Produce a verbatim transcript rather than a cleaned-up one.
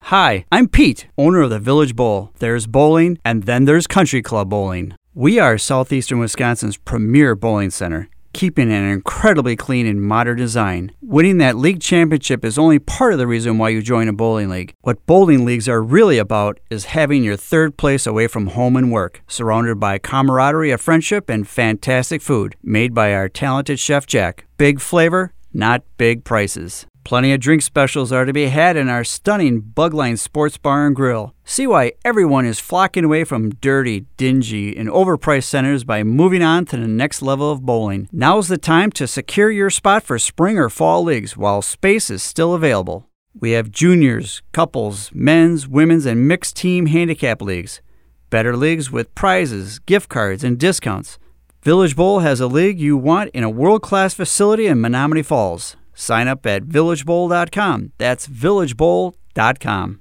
Hi, I'm Pete, owner of the Village Bowl. There's bowling, and then there's country club bowling. We are southeastern Wisconsin's premier bowling center, keeping an incredibly clean and modern design. Winning that league championship is only part of the reason why you join a bowling league. What bowling leagues are really about is having your third place away from home and work, surrounded by camaraderie of friendship and fantastic food, made by our talented Chef Jack. Big flavor, not big prices. Plenty of drink specials are to be had in our stunning Bugline Sports Bar and Grill. See why everyone is flocking away from dirty, dingy, and overpriced centers by moving on to the next level of bowling. Now's the time to secure your spot for spring or fall leagues while space is still available. We have juniors, couples, men's, women's, and mixed team handicap leagues. Better leagues with prizes, gift cards, and discounts. Village Bowl has a league you want in a world-class facility in Menomonee Falls. Sign up at village bowl dot com. That's village bowl dot com.